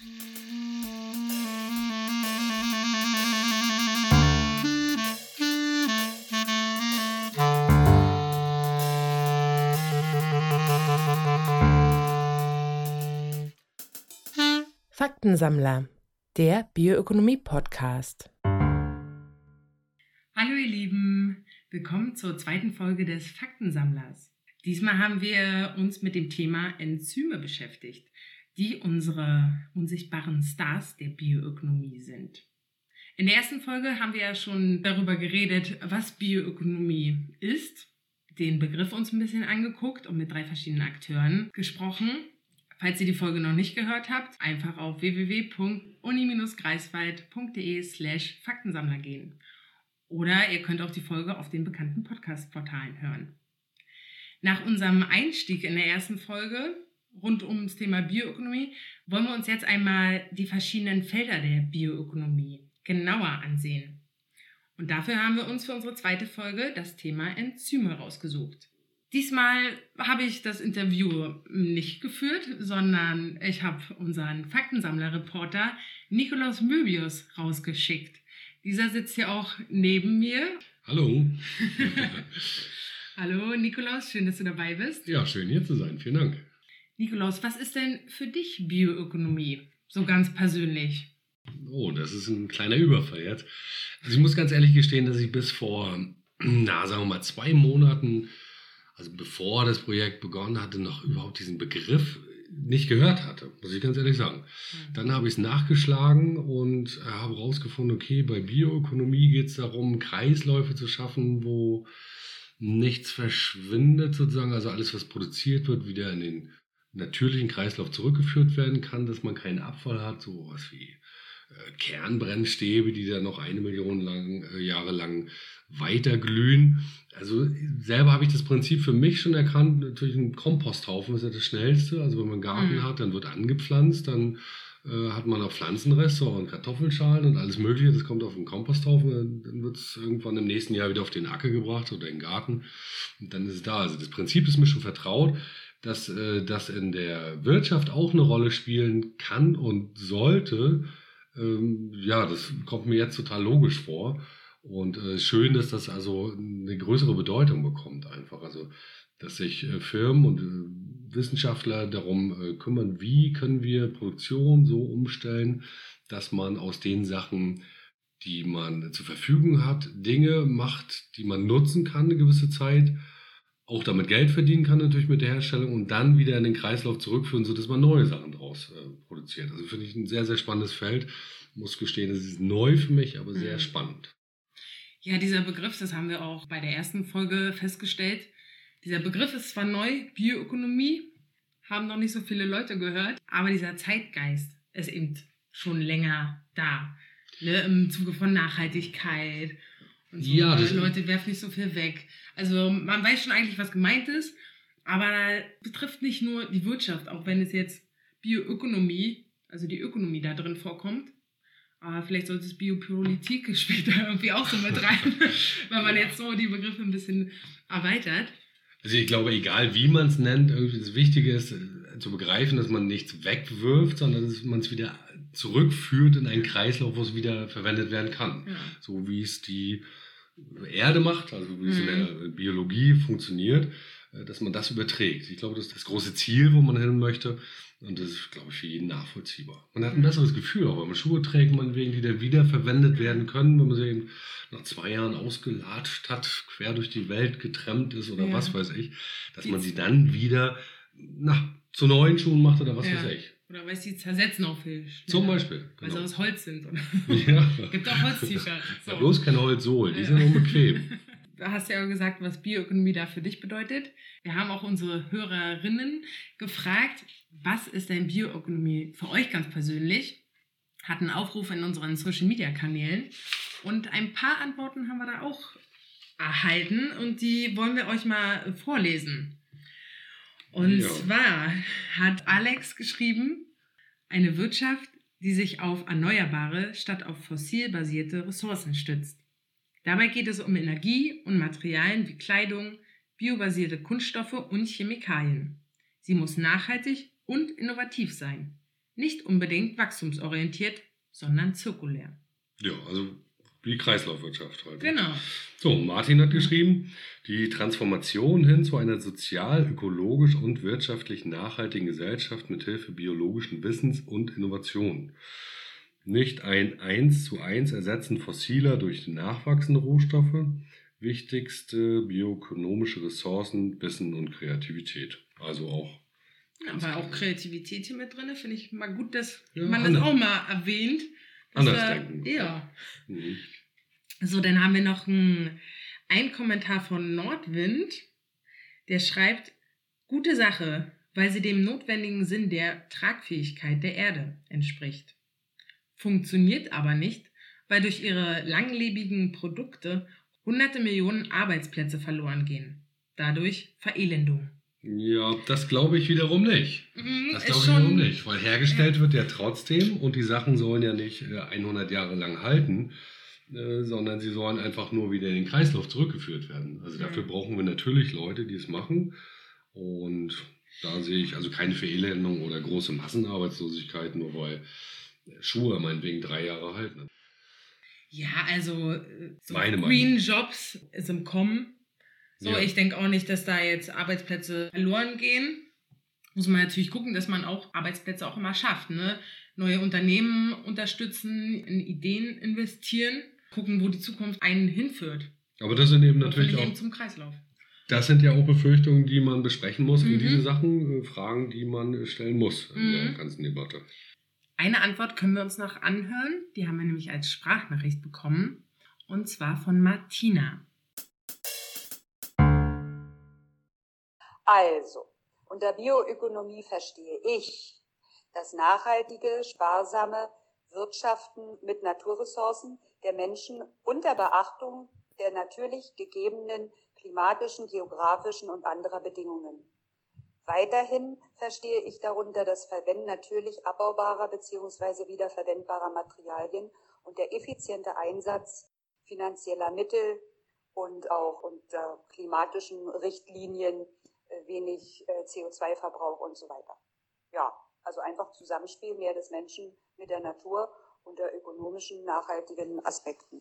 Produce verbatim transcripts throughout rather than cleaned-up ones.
Faktensammler, der Bioökonomie-Podcast. Hallo ihr Lieben, willkommen zur zweiten Folge des Faktensammlers. Diesmal haben wir uns mit dem Thema Enzyme beschäftigt, die unsere unsichtbaren Stars der Bioökonomie sind. In der ersten Folge haben wir ja schon darüber geredet, was Bioökonomie ist, den Begriff uns ein bisschen angeguckt und mit drei verschiedenen Akteuren gesprochen. Falls ihr die Folge noch nicht gehört habt, einfach auf w w w punkt uni Bindestrich greifswald punkt de slash Faktensammler gehen. Oder ihr könnt auch die Folge auf den bekannten Podcast-Portalen hören. Nach unserem Einstieg in der ersten Folge rund ums Thema Bioökonomie wollen wir uns jetzt einmal die verschiedenen Felder der Bioökonomie genauer ansehen. Und dafür haben wir uns für unsere zweite Folge das Thema Enzyme rausgesucht. Diesmal habe ich das Interview nicht geführt, sondern ich habe unseren Faktensammler-Reporter Nikolaus Möbius rausgeschickt. Dieser sitzt hier auch neben mir. Hallo. Hallo Nikolaus, schön, dass du dabei bist. Ja, schön hier zu sein, vielen Dank. Nikolaus, was ist denn für dich Bioökonomie, so ganz persönlich? Oh, das ist ein kleiner Überfall jetzt. Also ich muss ganz ehrlich gestehen, dass ich bis vor, na sagen wir mal, zwei Monaten, also bevor das Projekt begonnen hatte, noch überhaupt diesen Begriff nicht gehört hatte, muss ich ganz ehrlich sagen. Mhm. Dann habe ich es nachgeschlagen und äh, habe herausgefunden, okay, bei Bioökonomie geht es darum, Kreisläufe zu schaffen, wo nichts verschwindet sozusagen, also alles, was produziert wird, wieder in den natürlichen Kreislauf zurückgeführt werden kann, dass man keinen Abfall hat, so was wie äh, Kernbrennstäbe, die dann noch eine Million lang, äh, Jahre lang weiterglühen. Also selber habe ich das Prinzip für mich schon erkannt. Natürlich ein Komposthaufen ist ja das Schnellste. Also wenn man einen Garten mhm. hat, dann wird angepflanzt, dann äh, hat man auch Pflanzenreste und Kartoffelschalen und alles Mögliche. Das kommt auf den Komposthaufen, dann wird es irgendwann im nächsten Jahr wieder auf den Acker gebracht oder in den Garten und dann ist es da. Also das Prinzip ist mir schon vertraut, dass äh, das in der Wirtschaft auch eine Rolle spielen kann und sollte. Ähm, ja, das kommt mir jetzt total logisch vor. Und äh, schön, dass das also eine größere Bedeutung bekommt einfach. Also, dass sich äh, Firmen und äh, Wissenschaftler darum äh, kümmern, wie können wir Produktion so umstellen, dass man aus den Sachen, die man zur Verfügung hat, Dinge macht, die man nutzen kann eine gewisse Zeit, auch damit Geld verdienen kann natürlich mit der Herstellung und dann wieder in den Kreislauf zurückführen, sodass man neue Sachen daraus äh, produziert. Also finde ich ein sehr, sehr spannendes Feld. Ich muss gestehen, es ist neu für mich, aber sehr mhm. spannend. Ja, dieser Begriff, das haben wir auch bei der ersten Folge festgestellt. Dieser Begriff ist zwar neu, Bioökonomie, haben noch nicht so viele Leute gehört, aber dieser Zeitgeist ist eben schon länger da. Ne, im Zuge von Nachhaltigkeit und so. Ja, das Leute werfen nicht so viel weg. Also man weiß schon eigentlich, was gemeint ist, aber betrifft nicht nur die Wirtschaft, auch wenn es jetzt Bioökonomie, also die Ökonomie da drin vorkommt. Aber vielleicht sollte es Biopolitik später irgendwie auch so mit rein, weil man jetzt so die Begriffe ein bisschen erweitert. Also ich glaube, egal wie man es nennt, irgendwie das Wichtige ist zu begreifen, dass man nichts wegwirft, sondern dass man es wieder zurückführt in einen Kreislauf, wo es wieder verwendet werden kann. Ja. So wie es die Erde macht, also wie es mhm. in der Biologie funktioniert, dass man das überträgt. Ich glaube, das ist das große Ziel, wo man hin möchte. Und das ist, glaube ich, für jeden nachvollziehbar. Man hat ein besseres Gefühl, auch wenn man Schuhe trägt, meinetwegen, die dann wiederverwendet werden können, wenn man sie eben nach zwei Jahren ausgelatscht hat, quer durch die Welt getrennt ist oder ja. was weiß ich, dass man sie dann wieder na, zu neuen Schuhen macht oder was ja. weiß ich. Oder weil sie zersetzen auch viel schneller. Zum Beispiel. Genau. Weil sie aus Holz sind. Oder? Ja. Gibt auch Holz-T-Shirts. So. Ja, bloß kein Holzsohl, die ja. sind unbequem. Du hast ja auch gesagt, was Bioökonomie da für dich bedeutet. Wir haben auch unsere Hörerinnen gefragt, was ist denn Bioökonomie für euch ganz persönlich? Hatten Aufrufe in unseren Social-Media-Kanälen und ein paar Antworten haben wir da auch erhalten und die wollen wir euch mal vorlesen. Und ja. zwar hat Alex geschrieben, eine Wirtschaft, die sich auf erneuerbare statt auf fossilbasierte Ressourcen stützt. Dabei geht es um Energie und Materialien wie Kleidung, biobasierte Kunststoffe und Chemikalien. Sie muss nachhaltig und innovativ sein. nicht unbedingt wachstumsorientiert, sondern zirkulär. Ja, also wie Kreislaufwirtschaft halt. Genau. So, Martin hat geschrieben, die Transformation hin zu einer sozial, ökologisch und wirtschaftlich nachhaltigen Gesellschaft mit Hilfe biologischen Wissens und Innovation. Nicht ein eins zu eins Ersetzen fossiler durch nachwachsende Rohstoffe, wichtigste bioökonomische Ressourcen, Wissen und Kreativität. Also auch. Ja, aber auch Kreativität hier mit drin, finde ich mal gut, dass Ja, man das anders. auch mal erwähnt. Anders wir, denken. Ja. Mhm. So, dann haben wir noch ein, ein Kommentar von Nordwind, der schreibt, gute Sache, weil sie dem notwendigen Sinn der Tragfähigkeit der Erde entspricht. Funktioniert aber nicht, weil durch ihre langlebigen Produkte hunderte Millionen Arbeitsplätze verloren gehen. Dadurch Verelendung. Ja, das glaube ich wiederum nicht. Mhm, Das ist glaube ich schon- wiederum nicht, weil hergestellt wird ja trotzdem und die Sachen sollen ja nicht äh, hundert Jahre lang halten, äh, sondern sie sollen einfach nur wieder in den Kreislauf zurückgeführt werden. Also dafür Mhm. brauchen wir natürlich Leute, die es machen, und da sehe ich also keine Verelendung oder große Massenarbeitslosigkeit, nur weil Schuhe meinetwegen drei Jahre halten. Ja, also äh, so Meine Meinung. Green Jobs ist im Kommen. So, Ja. ich denke auch nicht, dass da jetzt Arbeitsplätze verloren gehen. Muss man natürlich gucken, dass man auch Arbeitsplätze auch immer schafft. Ne? Neue Unternehmen unterstützen, in Ideen investieren, gucken, wo die Zukunft einen hinführt. Aber das sind eben Und natürlich finde ich auch, eben zum Kreislauf. das sind ja auch Befürchtungen, die man besprechen muss in Mhm. diese Sachen, äh, Fragen, die man äh, stellen muss in der Mhm. ganzen Debatte. Eine Antwort können wir uns noch anhören. Die haben wir nämlich als Sprachnachricht bekommen. Und zwar von Martina. Also, unter Bioökonomie verstehe ich das nachhaltige, sparsame Wirtschaften mit Naturressourcen der Menschen unter Beachtung der natürlich gegebenen klimatischen, geografischen und anderer Bedingungen. Weiterhin verstehe ich darunter das Verwenden natürlich abbaubarer bzw. wiederverwendbarer Materialien und der effiziente Einsatz finanzieller Mittel und auch unter klimatischen Richtlinien, äh, wenig äh, C O zwei Verbrauch und so weiter. Ja, also einfach Zusammenspiel mehr des Menschen mit der Natur unter ökonomischen, nachhaltigen Aspekten.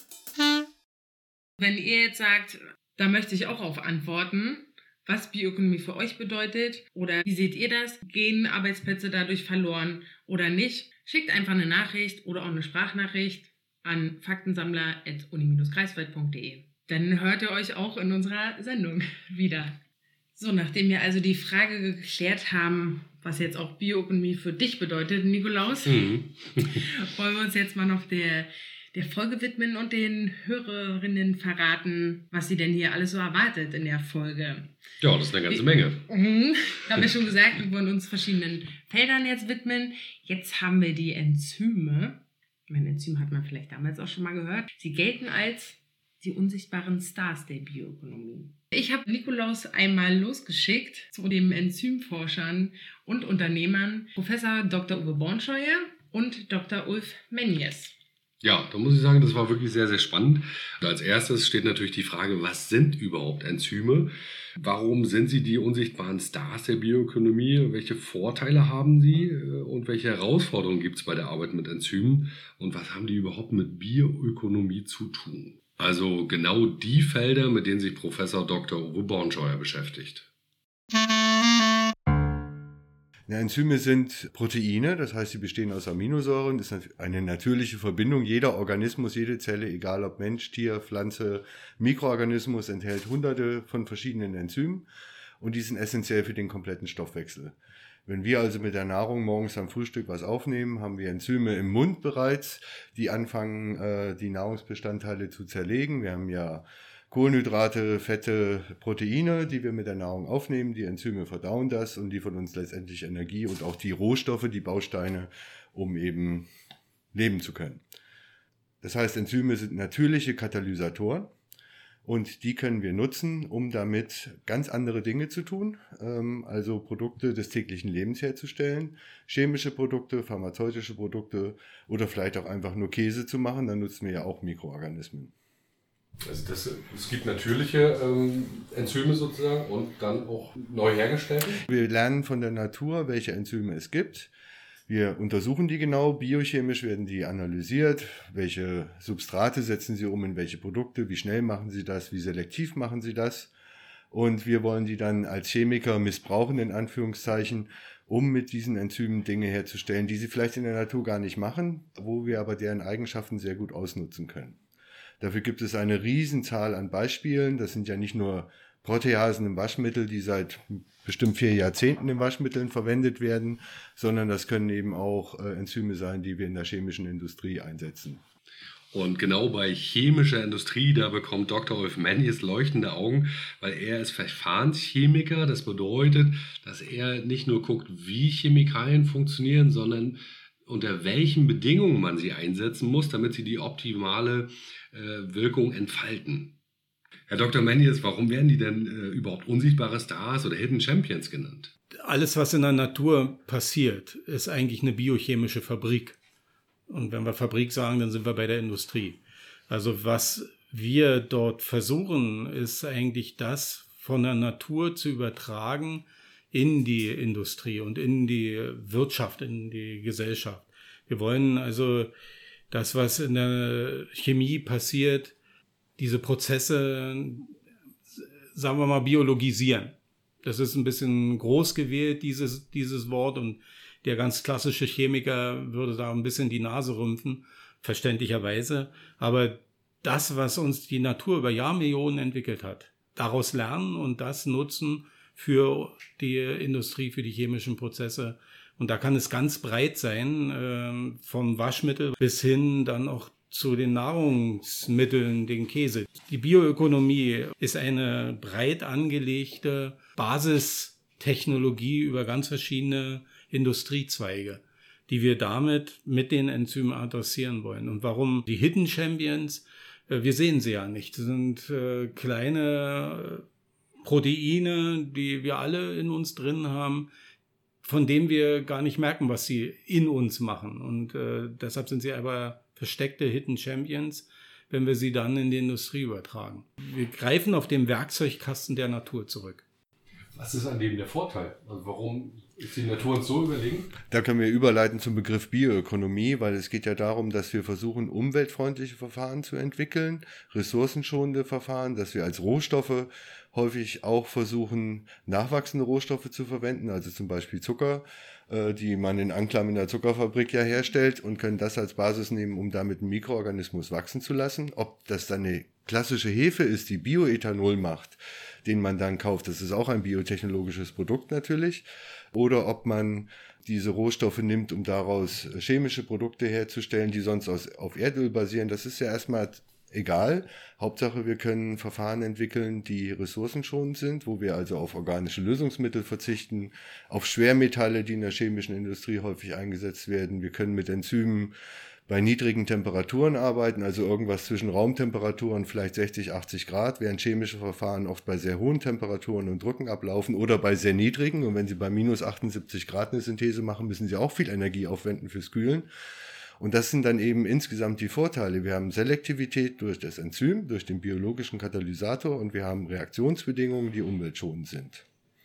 Wenn ihr jetzt sagt, da möchte ich auch auf antworten, was Bioökonomie für euch bedeutet oder wie seht ihr das? Gehen Arbeitsplätze dadurch verloren oder nicht? Schickt einfach eine Nachricht oder auch eine Sprachnachricht an faktensammler at uni Bindestrich greifswald punkt de. Dann hört ihr euch auch in unserer Sendung wieder. So, nachdem wir also die Frage geklärt haben, was jetzt auch Bioökonomie für dich bedeutet, Nikolaus, Mhm. wollen wir uns jetzt mal noch der, der Folge widmen und den Hörerinnen verraten, was sie denn hier alles so erwartet in der Folge. Ja, das ist eine ganze Menge. Mhm. Haben wir schon gesagt, wir wollen uns verschiedenen Feldern jetzt widmen. Jetzt haben wir die Enzyme. Mein Enzym hat man vielleicht damals auch schon mal gehört. Sie gelten als die unsichtbaren Stars der Bioökonomie. Ich habe Nikolaus einmal losgeschickt zu den Enzymforschern und Unternehmern Professor Doktor Uwe Bornscheuer und Doktor Ulf Menjes. Ja, da muss ich sagen, das war wirklich sehr, sehr spannend. Als erstes steht natürlich die Frage, was sind überhaupt Enzyme? Warum sind sie die unsichtbaren Stars der Bioökonomie? Welche Vorteile haben sie und welche Herausforderungen gibt es bei der Arbeit mit Enzymen? Und was haben die überhaupt mit Bioökonomie zu tun? Also genau die Felder, mit denen sich Professor Doktor Uwe Bornscheuer beschäftigt. Ja, Enzyme sind Proteine, das heißt, sie bestehen aus Aminosäuren, das ist eine natürliche Verbindung. Jeder Organismus, jede Zelle, egal ob Mensch, Tier, Pflanze, Mikroorganismus, enthält hunderte von verschiedenen Enzymen und die sind essentiell für den kompletten Stoffwechsel. Wenn wir also mit der Nahrung morgens am Frühstück was aufnehmen, haben wir Enzyme im Mund bereits, die anfangen, die Nahrungsbestandteile zu zerlegen. Wir haben ja Kohlenhydrate, Fette, Proteine, die wir mit der Nahrung aufnehmen. Die Enzyme verdauen das und liefern uns letztendlich Energie und auch die Rohstoffe, die Bausteine, um eben leben zu können. Das heißt, Enzyme sind natürliche Katalysatoren und die können wir nutzen, um damit ganz andere Dinge zu tun, also Produkte des täglichen Lebens herzustellen, chemische Produkte, pharmazeutische Produkte oder vielleicht auch einfach nur Käse zu machen, dann nutzen wir ja auch Mikroorganismen. Also das, es gibt natürliche ähm, Enzyme sozusagen und dann auch neu hergestellte. Wir lernen von der Natur, welche Enzyme es gibt. Wir untersuchen die genau, biochemisch werden die analysiert, welche Substrate setzen sie um in welche Produkte, wie schnell machen sie das, wie selektiv machen sie das. Und wir wollen die dann als Chemiker missbrauchen, in Anführungszeichen, um mit diesen Enzymen Dinge herzustellen, die sie vielleicht in der Natur gar nicht machen, wo wir aber deren Eigenschaften sehr gut ausnutzen können. Dafür gibt es eine Riesenzahl an Beispielen. Das sind ja nicht nur Proteasen im Waschmittel, die seit bestimmt vier Jahrzehnten in Waschmitteln verwendet werden, sondern das können eben auch äh, Enzyme sein, die wir in der chemischen Industrie einsetzen. Und genau bei chemischer Industrie, da bekommt Doktor Oifmannies leuchtende Augen, weil er ist Verfahrenschemiker. Das bedeutet, dass er nicht nur guckt, wie Chemikalien funktionieren, sondern unter welchen Bedingungen man sie einsetzen muss, damit sie die optimale äh, Wirkung entfalten. Herr Doktor Mannies, warum werden die denn äh, überhaupt unsichtbare Stars oder Hidden Champions genannt? Alles, was in der Natur passiert, ist eigentlich eine biochemische Fabrik. Und wenn wir Fabrik sagen, dann sind wir bei der Industrie. Also was wir dort versuchen, ist eigentlich das von der Natur zu übertragen in die Industrie und in die Wirtschaft, in die Gesellschaft. Wir wollen also das, was in der Chemie passiert, diese Prozesse, sagen wir mal, biologisieren. Das ist ein bisschen groß gewählt, dieses, dieses Wort, und der ganz klassische Chemiker würde da ein bisschen die Nase rümpfen, verständlicherweise. Aber das, was uns die Natur über Jahrmillionen entwickelt hat, daraus lernen und das nutzen für die Industrie, für die chemischen Prozesse. Und da kann es ganz breit sein, äh, vom Waschmittel bis hin dann auch zu den Nahrungsmitteln, den Käse. Die Bioökonomie ist eine breit angelegte Basistechnologie über ganz verschiedene Industriezweige, die wir damit mit den Enzymen adressieren wollen. Und warum die Hidden Champions? Wir sehen sie ja nicht. Das sind äh, kleine Proteine, die wir alle in uns drin haben, von denen wir gar nicht merken, was sie in uns machen. Und äh, deshalb sind sie aber versteckte Hidden Champions, wenn wir sie dann in die Industrie übertragen. Wir greifen auf den Werkzeugkasten der Natur zurück. Was ist an dem der Vorteil? Also warum ist die Natur uns so überlegen? Da können wir überleiten zum Begriff Bioökonomie, weil es geht ja darum, dass wir versuchen, umweltfreundliche Verfahren zu entwickeln, ressourcenschonende Verfahren, dass wir als Rohstoffe häufig auch versuchen, nachwachsende Rohstoffe zu verwenden, also zum Beispiel Zucker, äh, die man in Anklam in der Zuckerfabrik ja herstellt, und können das als Basis nehmen, um damit einen Mikroorganismus wachsen zu lassen. Ob das dann eine klassische Hefe ist, die Bioethanol macht, den man dann kauft, das ist auch ein biotechnologisches Produkt natürlich, oder ob man diese Rohstoffe nimmt, um daraus chemische Produkte herzustellen, die sonst aus, auf Erdöl basieren, das ist ja erstmal egal. Hauptsache, wir können Verfahren entwickeln, die ressourcenschonend sind, wo wir also auf organische Lösungsmittel verzichten, auf Schwermetalle, die in der chemischen Industrie häufig eingesetzt werden. Wir können mit Enzymen bei niedrigen Temperaturen arbeiten, also irgendwas zwischen Raumtemperaturen, vielleicht sechzig, achtzig Grad, während chemische Verfahren oft bei sehr hohen Temperaturen und Drücken ablaufen oder bei sehr niedrigen. Und wenn Sie bei minus achtundsiebzig Grad eine Synthese machen, müssen Sie auch viel Energie aufwenden fürs Kühlen. Und das sind dann eben insgesamt die Vorteile. Wir haben Selektivität durch das Enzym, durch den biologischen Katalysator, und wir haben Reaktionsbedingungen, die umweltschonend sind.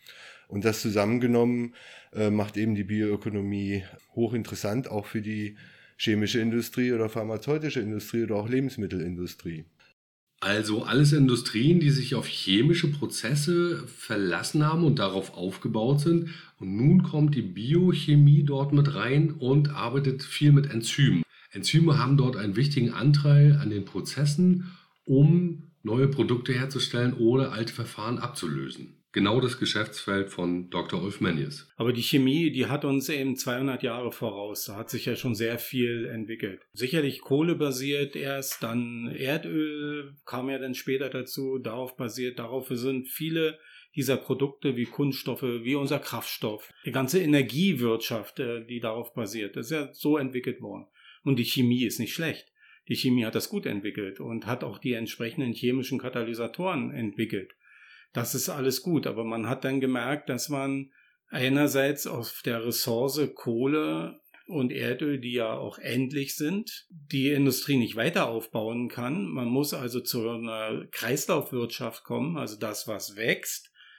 Und das zusammengenommen äh, macht eben die Bioökonomie hochinteressant, auch für die chemische Industrie oder pharmazeutische Industrie oder auch Lebensmittelindustrie. Also alles Industrien, die sich auf chemische Prozesse verlassen haben und darauf aufgebaut sind. Und nun kommt die Biochemie dort mit rein und arbeitet viel mit Enzymen. Enzyme haben dort einen wichtigen Anteil an den Prozessen, um neue Produkte herzustellen oder alte Verfahren abzulösen. Genau das Geschäftsfeld von Doktor Oifmannies. Aber die Chemie, die hat uns eben zweihundert Jahre voraus. Da hat sich ja schon sehr viel entwickelt. Sicherlich kohlebasiert erst, dann Erdöl kam ja dann später dazu, darauf basiert. Darauf sind viele dieser Produkte wie Kunststoffe, wie unser Kraftstoff, die ganze Energiewirtschaft, die darauf basiert, das ist ja so entwickelt worden. Und die Chemie ist nicht schlecht. Die Chemie hat das gut entwickelt und hat auch die entsprechenden chemischen Katalysatoren entwickelt. Das ist alles gut, aber man hat dann gemerkt, dass man einerseits auf der Ressource Kohle und Erdöl, die ja auch endlich sind, die Industrie nicht weiter aufbauen kann. Man muss also zu einer Kreislaufwirtschaft kommen, also das, was wächst,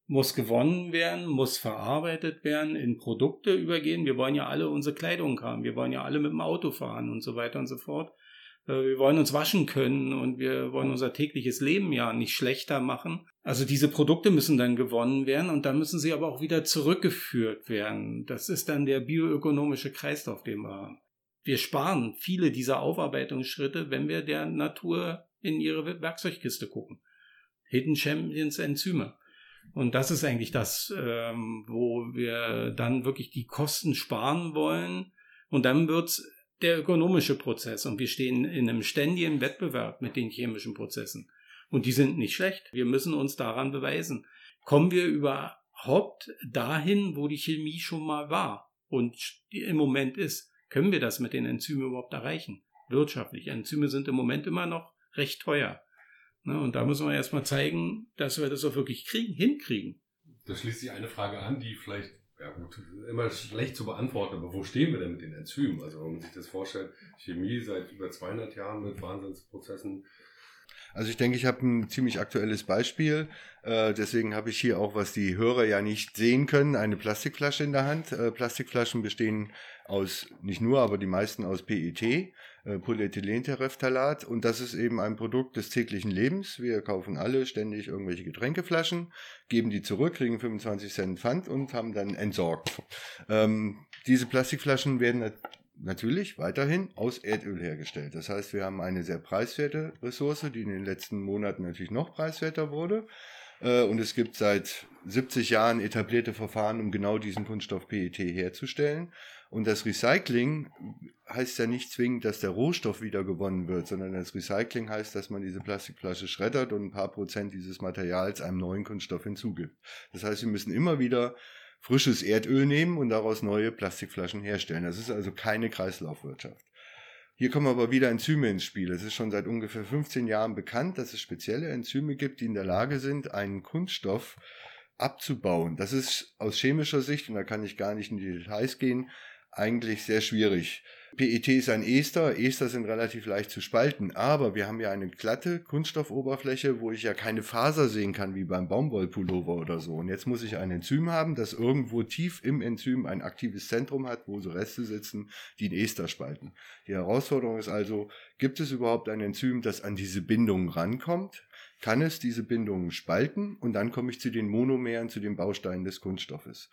muss gewonnen werden, muss verarbeitet werden, in Produkte übergehen. Wir wollen ja alle unsere Kleidung haben, wir wollen ja alle mit dem Auto fahren und so weiter und so fort. Wir wollen uns waschen können und wir wollen unser tägliches Leben ja nicht schlechter machen. Also diese Produkte müssen dann gewonnen werden und dann müssen sie aber auch wieder zurückgeführt werden. Das ist dann der bioökonomische Kreislauf, den wir haben. Wir sparen viele dieser Aufarbeitungsschritte, wenn wir der Natur in ihre Werkzeugkiste gucken. Hidden Champions Enzyme. Und das ist eigentlich das, ähm, wo wir dann wirklich die Kosten sparen wollen. Und dann wird's der ökonomische Prozess. Und wir stehen in einem ständigen Wettbewerb mit den chemischen Prozessen. Und die sind nicht schlecht. Wir müssen uns daran beweisen. Kommen wir überhaupt dahin, wo die Chemie schon mal war und im Moment ist? Können wir das mit den Enzymen überhaupt erreichen? Wirtschaftlich. Enzyme sind im Moment immer noch recht teuer. Und da müssen wir erstmal zeigen, dass wir das auch wirklich kriegen, hinkriegen. Da schließt sich eine Frage an, die vielleicht, ja gut, immer schlecht zu beantworten, aber wo stehen wir denn mit den Enzymen? Also wenn man sich das vorstellt, Chemie seit über zweihundert Jahren mit Wahnsinnsprozessen. Also ich denke, ich habe ein ziemlich aktuelles Beispiel. Äh, deswegen habe ich hier auch, was die Hörer ja nicht sehen können, eine Plastikflasche in der Hand. Äh, Plastikflaschen bestehen aus, nicht nur, aber die meisten aus P E T, äh, Polyethylenterephthalat. Und das ist eben ein Produkt des täglichen Lebens. Wir kaufen alle ständig irgendwelche Getränkeflaschen, geben die zurück, kriegen fünfundzwanzig Cent Pfand und haben dann entsorgt. Ähm, diese Plastikflaschen werden natürlich weiterhin aus Erdöl hergestellt. Das heißt, wir haben eine sehr preiswerte Ressource, die in den letzten Monaten natürlich noch preiswerter wurde. Und es gibt seit siebzig Jahren etablierte Verfahren, um genau diesen Kunststoff P E T herzustellen. Und das Recycling heißt ja nicht zwingend, dass der Rohstoff wieder gewonnen wird, sondern das Recycling heißt, dass man diese Plastikflasche schreddert und ein paar Prozent dieses Materials einem neuen Kunststoff hinzugibt. Das heißt, wir müssen immer wieder frisches Erdöl nehmen und daraus neue Plastikflaschen herstellen. Das ist also keine Kreislaufwirtschaft. Hier kommen aber wieder Enzyme ins Spiel. Es ist schon seit ungefähr fünfzehn Jahren bekannt, dass es spezielle Enzyme gibt, die in der Lage sind, einen Kunststoff abzubauen. Das ist aus chemischer Sicht, und da kann ich gar nicht in die Details gehen, eigentlich sehr schwierig. P E T ist ein Ester, Ester sind relativ leicht zu spalten, aber wir haben ja eine glatte Kunststoffoberfläche, wo ich ja keine Faser sehen kann, wie beim Baumwollpullover oder so. Und jetzt muss ich ein Enzym haben, das irgendwo tief im Enzym ein aktives Zentrum hat, wo so Reste sitzen, die den Ester spalten. Die Herausforderung ist also, gibt es überhaupt ein Enzym, das an diese Bindungen rankommt? Kann es diese Bindungen spalten? Und dann komme ich zu den Monomeren, zu den Bausteinen des Kunststoffes.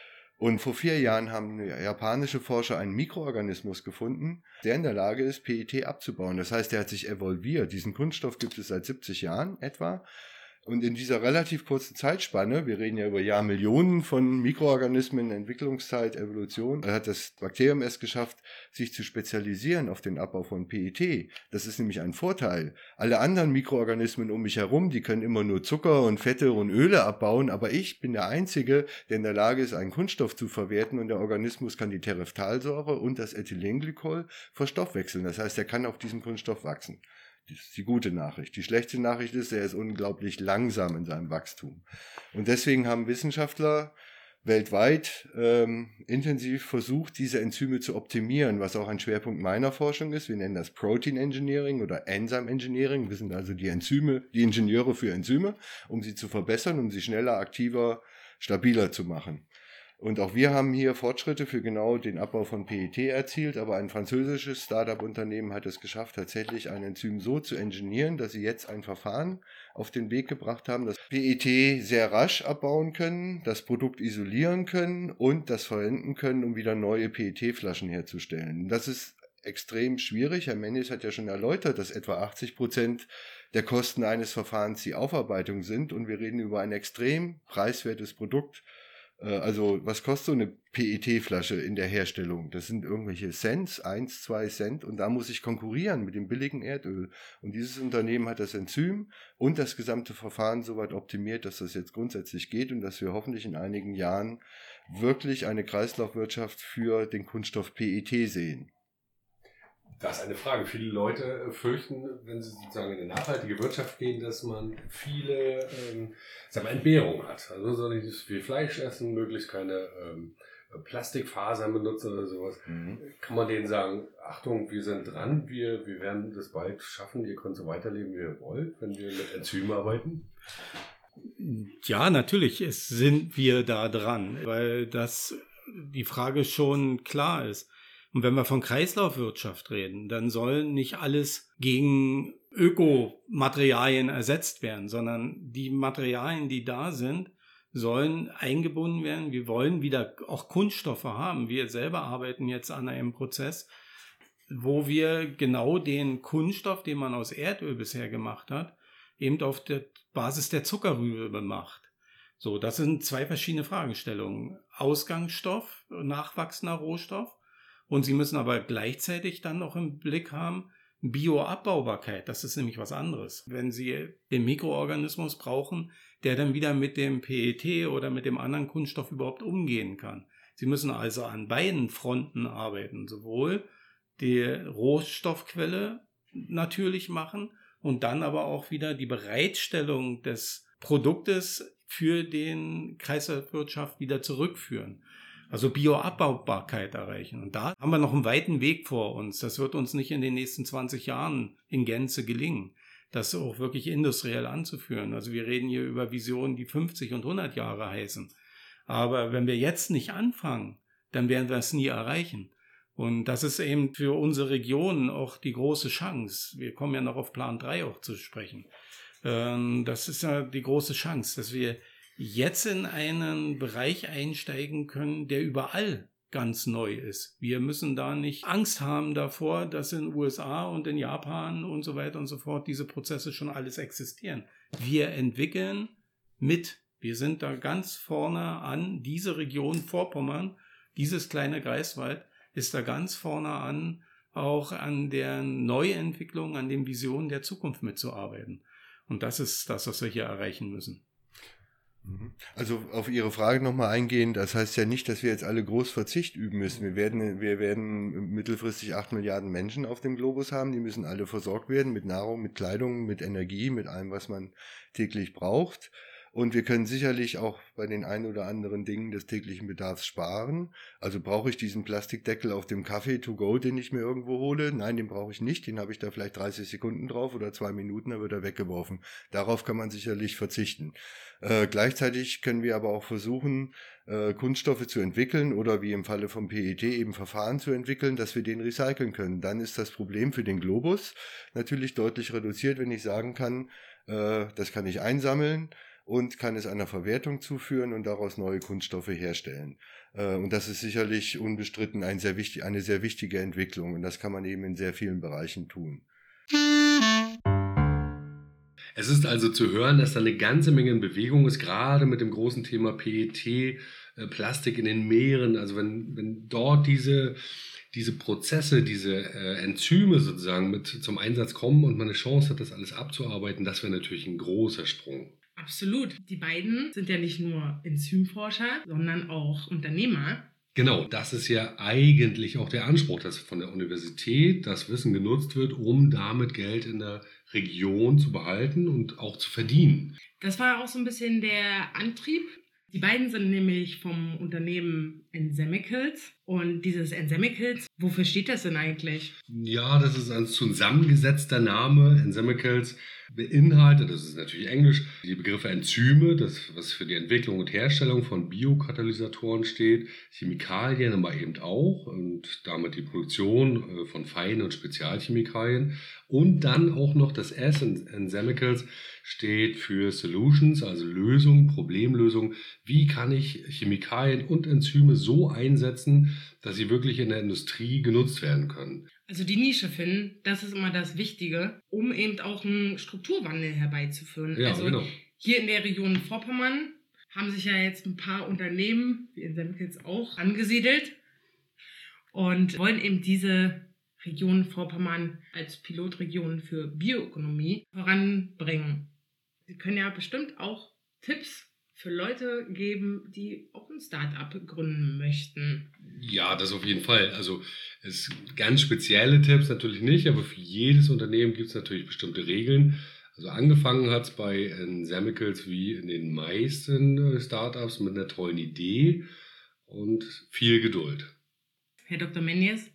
Und vor vier Jahren haben japanische Forscher einen Mikroorganismus gefunden, der in der Lage ist, P E T abzubauen. Das heißt, der hat sich evolviert. Diesen Kunststoff gibt es seit siebzig Jahren etwa. Und in dieser relativ kurzen Zeitspanne, wir reden ja über Jahrmillionen von Mikroorganismen, Entwicklungszeit, Evolution, hat das Bakterium es geschafft, sich zu spezialisieren auf den Abbau von P E T. Das ist nämlich ein Vorteil. Alle anderen Mikroorganismen um mich herum, die können immer nur Zucker und Fette und Öle abbauen, aber ich bin der Einzige, der in der Lage ist, einen Kunststoff zu verwerten und der Organismus kann die Terephthalsäure und das Ethylenglykol verstoffwechseln. Das heißt, er kann auf diesem Kunststoff wachsen. Das ist die gute Nachricht. Die schlechte Nachricht ist, er ist unglaublich langsam in seinem Wachstum. Und deswegen haben Wissenschaftler weltweit ähm, intensiv versucht, diese Enzyme zu optimieren, was auch ein Schwerpunkt meiner Forschung ist. Wir nennen das Protein Engineering oder Enzyme Engineering. Wir sind also die Enzyme, die Ingenieure für Enzyme, um sie zu verbessern, um sie schneller, aktiver, stabiler zu machen. Und auch wir haben hier Fortschritte für genau den Abbau von P E T erzielt, aber ein französisches Start-up-Unternehmen hat es geschafft, tatsächlich ein Enzym so zu engineieren, dass sie jetzt ein Verfahren auf den Weg gebracht haben, das P E T sehr rasch abbauen können, das Produkt isolieren können und das verwenden können, um wieder neue P E T-Flaschen herzustellen. Das ist extrem schwierig. Herr Mennis hat ja schon erläutert, dass etwa achtzig Prozent der Kosten eines Verfahrens die Aufarbeitung sind und wir reden über ein extrem preiswertes Produkt. Also was kostet so eine P E T-Flasche in der Herstellung? Das sind irgendwelche Cents, eins, zwei Cent und da muss ich konkurrieren mit dem billigen Erdöl. Und dieses Unternehmen hat das Enzym und das gesamte Verfahren soweit optimiert, dass das jetzt grundsätzlich geht und dass wir hoffentlich in einigen Jahren wirklich eine Kreislaufwirtschaft für den Kunststoff P E T sehen. Das ist eine Frage. Viele Leute fürchten, wenn sie sozusagen in eine nachhaltige Wirtschaft gehen, dass man viele ähm, sagen wir, Entbehrung hat. Also man soll nicht so viel Fleisch essen, möglichst keine ähm, Plastikfasern benutzen oder sowas. Mhm. Kann man denen sagen, Achtung, wir sind dran, wir, wir werden das bald schaffen, ihr könnt so weiterleben, wie ihr wollt, wenn wir mit Enzymen arbeiten? Ja, natürlich es sind wir da dran, weil das die Frage schon klar ist. Und wenn wir von Kreislaufwirtschaft reden, dann soll nicht alles gegen Ökomaterialien ersetzt werden, sondern die Materialien, die da sind, sollen eingebunden werden. Wir wollen wieder auch Kunststoffe haben. Wir selber arbeiten jetzt an einem Prozess, wo wir genau den Kunststoff, den man aus Erdöl bisher gemacht hat, eben auf der Basis der Zuckerrübe macht. So, das sind zwei verschiedene Fragestellungen. Ausgangsstoff, nachwachsender Rohstoff. Und Sie müssen aber gleichzeitig dann noch im Blick haben, Bioabbaubarkeit. Das ist nämlich was anderes. Wenn Sie den Mikroorganismus brauchen, der dann wieder mit dem P E T oder mit dem anderen Kunststoff überhaupt umgehen kann. Sie müssen also an beiden Fronten arbeiten. Sowohl die Rohstoffquelle natürlich machen und dann aber auch wieder die Bereitstellung des Produktes für den Kreislaufwirtschaft wieder zurückführen. Also Bioabbaubarkeit erreichen. Und da haben wir noch einen weiten Weg vor uns. Das wird uns nicht in den nächsten zwanzig Jahren in Gänze gelingen, das auch wirklich industriell anzuführen. Also wir reden hier über Visionen, die fünfzig und hundert Jahre heißen. Aber wenn wir jetzt nicht anfangen, dann werden wir es nie erreichen. Und das ist eben für unsere Region auch die große Chance. Wir kommen ja noch auf Plan drei auch zu sprechen. Das ist ja die große Chance, dass wir jetzt in einen Bereich einsteigen können, der überall ganz neu ist. Wir müssen da nicht Angst haben davor, dass in den U S A und in Japan und so weiter und so fort diese Prozesse schon alles existieren. Wir entwickeln mit. Wir sind da ganz vorne an. Diese Region Vorpommern, dieses kleine Greifswald, ist da ganz vorne an, auch an der Neuentwicklung, an den Visionen der Zukunft mitzuarbeiten. Und das ist das, was wir hier erreichen müssen. Also auf Ihre Frage nochmal eingehen, das heißt ja nicht, dass wir jetzt alle groß Verzicht üben müssen. Wir werden, wir werden mittelfristig acht Milliarden Menschen auf dem Globus haben, die müssen alle versorgt werden mit Nahrung, mit Kleidung, mit Energie, mit allem, was man täglich braucht. Und wir können sicherlich auch bei den ein oder anderen Dingen des täglichen Bedarfs sparen. Also brauche ich diesen Plastikdeckel auf dem Kaffee to go, den ich mir irgendwo hole? Nein, den brauche ich nicht. Den habe ich da vielleicht dreißig Sekunden drauf oder zwei Minuten, dann wird er weggeworfen. Darauf kann man sicherlich verzichten. Äh, gleichzeitig können wir aber auch versuchen, äh, Kunststoffe zu entwickeln oder wie im Falle vom P E T eben Verfahren zu entwickeln, dass wir den recyceln können. Dann ist das Problem für den Globus natürlich deutlich reduziert, wenn ich sagen kann, äh, das kann ich einsammeln und kann es einer Verwertung zuführen und daraus neue Kunststoffe herstellen. Und das ist sicherlich unbestritten ein sehr wichtig, eine sehr wichtige Entwicklung und das kann man eben in sehr vielen Bereichen tun. Es ist also zu hören, dass da eine ganze Menge in Bewegung ist, gerade mit dem großen Thema P E T, äh, Plastik in den Meeren. Also wenn, wenn dort diese, diese Prozesse, diese äh, Enzyme sozusagen mit zum Einsatz kommen und man eine Chance hat, das alles abzuarbeiten, das wäre natürlich ein großer Sprung. Absolut. Die beiden sind ja nicht nur Enzymforscher, sondern auch Unternehmer. Genau, das ist ja eigentlich auch der Anspruch, dass von der Universität das Wissen genutzt wird, um damit Geld in der Region zu behalten und auch zu verdienen. Das war auch so ein bisschen der Antrieb. Die beiden sind nämlich vom Unternehmen Enzymicals. Und dieses Enzymicals, wofür steht das denn eigentlich? Ja, das ist ein zusammengesetzter Name. Enzymicals beinhaltet, das ist natürlich Englisch, die Begriffe Enzyme, das was für die Entwicklung und Herstellung von Biokatalysatoren steht, Chemikalien aber eben auch und damit die Produktion von Fein- und Spezialchemikalien und dann auch noch das S in Enzymicals steht für Solutions, also Lösung, Problemlösung. Wie kann ich Chemikalien und Enzyme so einsetzen, dass sie wirklich in der Industrie genutzt werden können? Also die Nische finden, das ist immer das Wichtige, um eben auch einen Strukturwandel herbeizuführen. Ja, also genau. Hier in der Region Vorpommern haben sich ja jetzt ein paar Unternehmen, wie Enzymicals auch, angesiedelt und wollen eben diese Region Vorpommern als Pilotregion für Bioökonomie voranbringen. Sie können ja bestimmt auch Tipps für Leute geben, die auch ein Start-up gründen möchten. Ja, das auf jeden Fall. Also es ganz spezielle Tipps natürlich nicht, aber für jedes Unternehmen gibt es natürlich bestimmte Regeln. Also angefangen hat es bei Enzymicals wie in den meisten Startups mit einer tollen Idee und viel Geduld. Herr Doktor Menjes,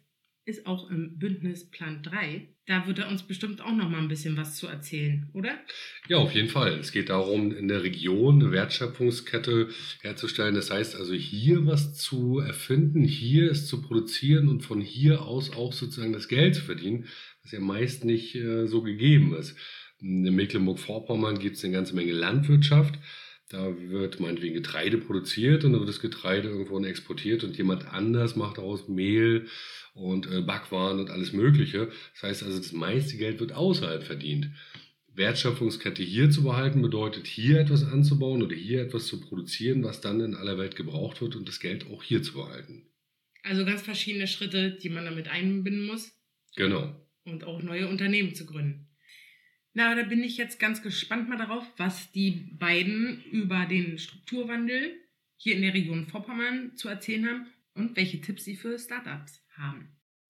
ist auch im Bündnisplan drei. Da wird er uns bestimmt auch noch mal ein bisschen was zu erzählen, oder? Ja, auf jeden Fall. Es geht darum, in der Region eine Wertschöpfungskette herzustellen. Das heißt also, hier was zu erfinden, hier es zu produzieren und von hier aus auch sozusagen das Geld zu verdienen, was ja meist nicht äh, so gegeben ist. In Mecklenburg-Vorpommern gibt es eine ganze Menge Landwirtschaft. Da wird meinetwegen Getreide produziert und dann wird das Getreide irgendwo exportiert und jemand anders macht daraus Mehl und äh, Backwaren und alles Mögliche. Das heißt also, das meiste Geld wird außerhalb verdient. Wertschöpfungskette hier zu behalten bedeutet, hier etwas anzubauen oder hier etwas zu produzieren, was dann in aller Welt gebraucht wird und das Geld auch hier zu behalten. Also ganz verschiedene Schritte, die man damit einbinden muss. Genau. Und auch neue Unternehmen zu gründen. Na, da bin ich jetzt ganz gespannt mal darauf, was die beiden über den Strukturwandel hier in der Region Vorpommern zu erzählen haben und welche Tipps sie für Startups haben.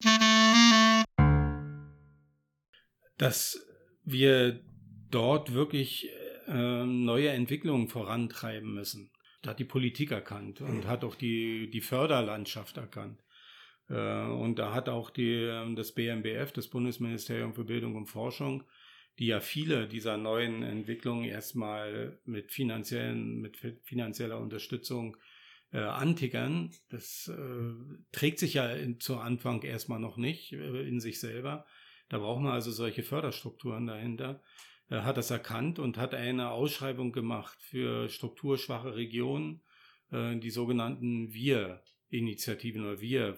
Dass wir dort wirklich äh, neue Entwicklungen vorantreiben müssen. Das hat die Politik erkannt und hat auch die, die Förderlandschaft erkannt. Äh, und da hat auch die, das B M B F, das Bundesministerium für Bildung und Forschung, die ja viele dieser neuen Entwicklungen erstmal mit finanziellen, mit finanzieller Unterstützung äh, antickern. Das äh, trägt sich ja in, zu Anfang erstmal noch nicht äh, in sich selber. Da braucht man also solche Förderstrukturen dahinter. Er hat das erkannt und hat eine Ausschreibung gemacht für strukturschwache Regionen, äh, die sogenannten Wir-Initiativen oder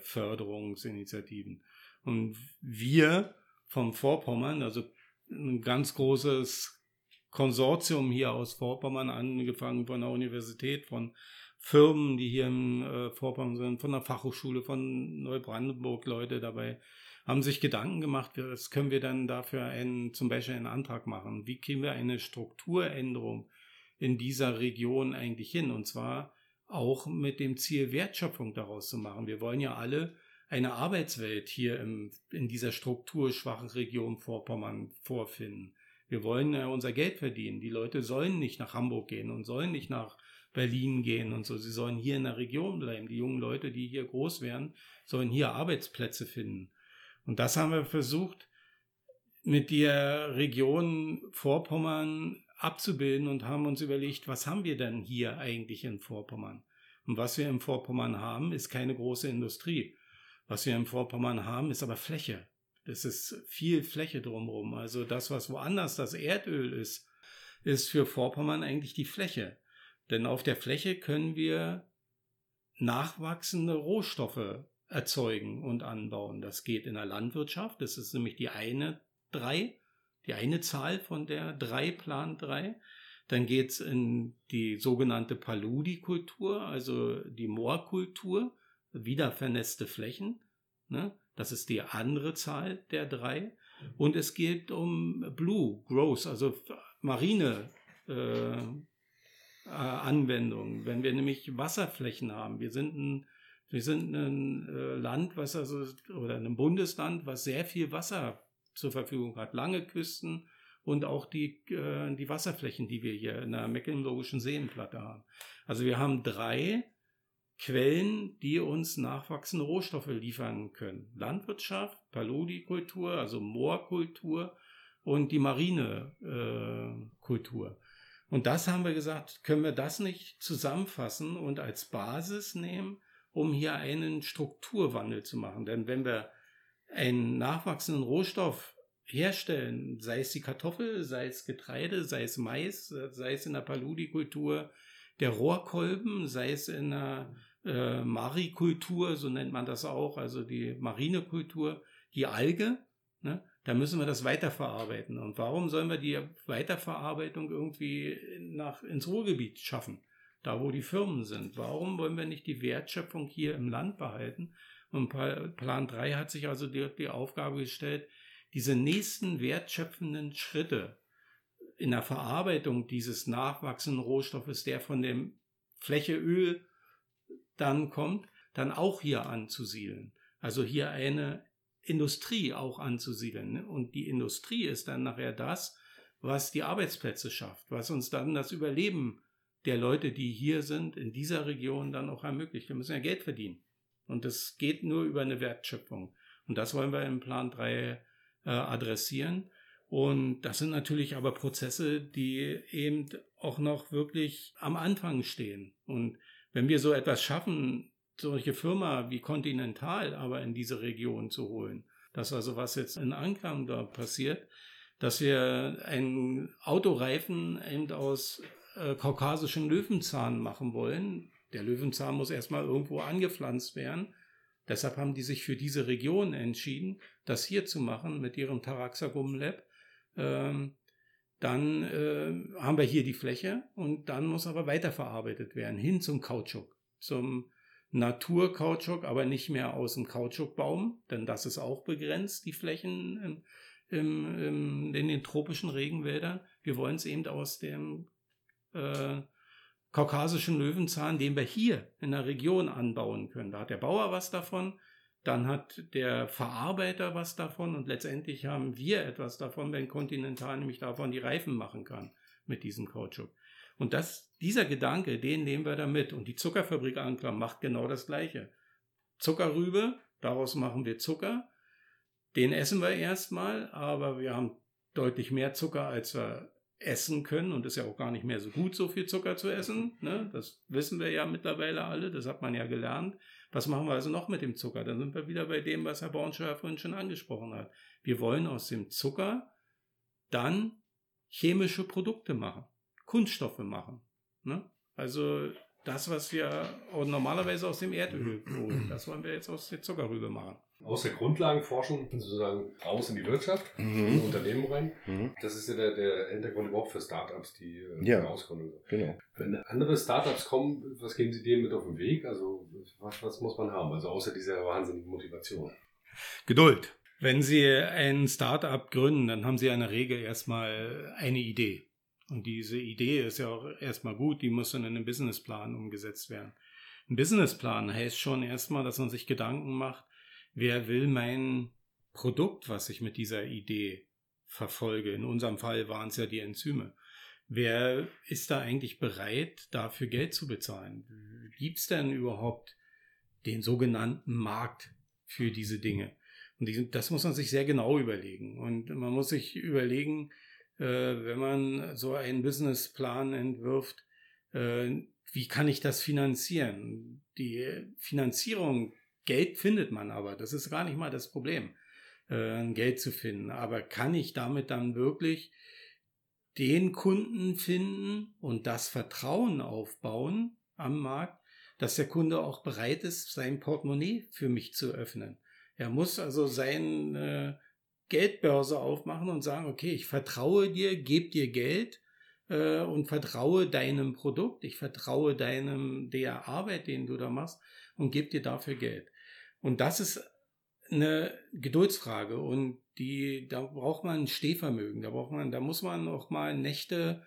Wir-Förderungsinitiativen. Und wir vom Vorpommern, also ein ganz großes Konsortium hier aus Vorpommern, angefangen von der Universität, von Firmen, die hier im äh, Vorpommern sind, von der Fachhochschule, von Neubrandenburg Leute dabei, haben sich Gedanken gemacht, was können wir dann dafür einen, zum Beispiel einen Antrag machen? Wie kriegen wir eine Strukturänderung in dieser Region eigentlich hin? Und zwar auch mit dem Ziel, Wertschöpfung daraus zu machen. Wir wollen ja alle eine Arbeitswelt hier im, in dieser strukturschwachen Region Vorpommern vorfinden. Wir wollen ja unser Geld verdienen. Die Leute sollen nicht nach Hamburg gehen und sollen nicht nach Berlin gehen und so. Sie sollen hier in der Region bleiben. Die jungen Leute, die hier groß werden, sollen hier Arbeitsplätze finden. Und das haben wir versucht, mit der Region Vorpommern abzubilden und haben uns überlegt, was haben wir denn hier eigentlich in Vorpommern? Und was wir in Vorpommern haben, ist keine große Industrie. Was wir in Vorpommern haben, ist aber Fläche. Das ist viel Fläche drumherum. Also das, was woanders das Erdöl ist, ist für Vorpommern eigentlich die Fläche. Denn auf der Fläche können wir nachwachsende Rohstoffe erzeugen und anbauen. Das geht in der Landwirtschaft. Das ist nämlich die eine drei, die eine Zahl von der drei, Plan drei. Dann geht es in die sogenannte Paludikultur, also die Moorkultur, wieder vernässte Flächen. Ne? Das ist die andere Zahl der drei. Und es geht um Blue Growth, also marine äh, Anwendungen. Wenn wir nämlich Wasserflächen haben, wir sind ein, wir sind ein äh, Land, was also, oder ein Bundesland, was sehr viel Wasser zur Verfügung hat, lange Küsten und auch die, äh, die Wasserflächen, die wir hier in der Mecklenburgischen Seenplatte haben. Also wir haben drei Quellen, die uns nachwachsende Rohstoffe liefern können. Landwirtschaft, Paludikultur, also Moorkultur und die marine äh, Kultur. Und das haben wir gesagt, können wir das nicht zusammenfassen und als Basis nehmen, um hier einen Strukturwandel zu machen. Denn wenn wir einen nachwachsenden Rohstoff herstellen, sei es die Kartoffel, sei es Getreide, sei es Mais, sei es in der Paludikultur der Rohrkolben, sei es in der äh, Marikultur, so nennt man das auch, also die Marinekultur, die Alge, ne, da müssen wir das weiterverarbeiten. Und warum sollen wir die Weiterverarbeitung irgendwie nach, ins Ruhrgebiet schaffen, da wo die Firmen sind? Warum wollen wir nicht die Wertschöpfung hier im Land behalten? Und Plan drei hat sich also die, die Aufgabe gestellt, diese nächsten wertschöpfenden Schritte in der Verarbeitung dieses nachwachsenden Rohstoffes, der von dem Fläche Öl dann kommt, dann auch hier anzusiedeln. Also hier eine Industrie auch anzusiedeln. Und die Industrie ist dann nachher das, was die Arbeitsplätze schafft, was uns dann das Überleben der Leute, die hier sind, in dieser Region dann auch ermöglicht. Wir müssen ja Geld verdienen. Und das geht nur über eine Wertschöpfung. Und das wollen wir im Plan drei äh, adressieren. Und das sind natürlich aber Prozesse, die eben auch noch wirklich am Anfang stehen. Und wenn wir so etwas schaffen, solche Firma wie Continental aber in diese Region zu holen, das also was jetzt in Anklam da passiert, dass wir einen Autoreifen eben aus äh, kaukasischem Löwenzahn machen wollen. Der Löwenzahn muss erstmal irgendwo angepflanzt werden. Deshalb haben die sich für diese Region entschieden, das hier zu machen mit ihrem Taraxacum Lab. Ähm, dann äh, haben wir hier die Fläche und dann muss aber weiterverarbeitet werden, hin zum Kautschuk, zum Naturkautschuk, aber nicht mehr aus dem Kautschukbaum, denn das ist auch begrenzt, die Flächen im, im, im, in den tropischen Regenwäldern. Wir wollen es eben aus dem äh, kaukasischen Löwenzahn, den wir hier in der Region anbauen können. Da hat der Bauer was davon, dann hat der Verarbeiter was davon und letztendlich haben wir etwas davon, wenn Continental nämlich davon die Reifen machen kann mit diesem Kautschuk. Und das, dieser Gedanke, den nehmen wir da mit. Und die Zuckerfabrik Anklam macht genau das Gleiche. Zuckerrübe, daraus machen wir Zucker. Den essen wir erstmal, aber wir haben deutlich mehr Zucker, als wir essen können. Und ist ja auch gar nicht mehr so gut, so viel Zucker zu essen. Ne? Das wissen wir ja mittlerweile alle, das hat man ja gelernt. Was machen wir also noch mit dem Zucker? Dann sind wir wieder bei dem, was Herr Bornscheuer vorhin schon angesprochen hat. Wir wollen aus dem Zucker dann chemische Produkte machen, Kunststoffe machen. Ne? Also das, was wir auch normalerweise aus dem Erdöl holen, das wollen wir jetzt aus der Zuckerrübe machen. Aus der Grundlagenforschung sozusagen raus in die Wirtschaft, Mhm. in Unternehmen rein. Mhm. Das ist ja der, der Hintergrund überhaupt für Startups, die äh, Ja. die Ausgründung. Genau. Wenn andere Startups kommen, was geben Sie denen mit auf den Weg? Also was, was muss man haben? Also außer dieser wahnsinnigen Motivation. Geduld. Wenn Sie ein Start-up gründen, dann haben Sie in der Regel erstmal eine Idee. Und diese Idee ist ja auch erstmal gut, die muss dann in einen Businessplan umgesetzt werden. Ein Businessplan heißt schon erstmal, dass man sich Gedanken macht, wer will mein Produkt, was ich mit dieser Idee verfolge? In unserem Fall waren es ja die Enzyme. Wer ist da eigentlich bereit, dafür Geld zu bezahlen? Gibt es denn überhaupt den sogenannten Markt für diese Dinge? Und die, das muss man sich sehr genau überlegen. Und man muss sich überlegen, äh, wenn man so einen Businessplan entwirft, äh, wie kann ich das finanzieren? Die Finanzierung, Geld findet man aber, das ist gar nicht mal das Problem, äh, Geld zu finden. Aber kann ich damit dann wirklich den Kunden finden und das Vertrauen aufbauen am Markt, dass der Kunde auch bereit ist, sein Portemonnaie für mich zu öffnen? Er muss also seine Geldbörse aufmachen und sagen, okay, ich vertraue dir, gebe dir Geld äh, und vertraue deinem Produkt, ich vertraue deinem der Arbeit, den du da machst und gebe dir dafür Geld. Und das ist eine Geduldsfrage und die, da braucht man ein Stehvermögen, da braucht man, da muss man auch mal Nächte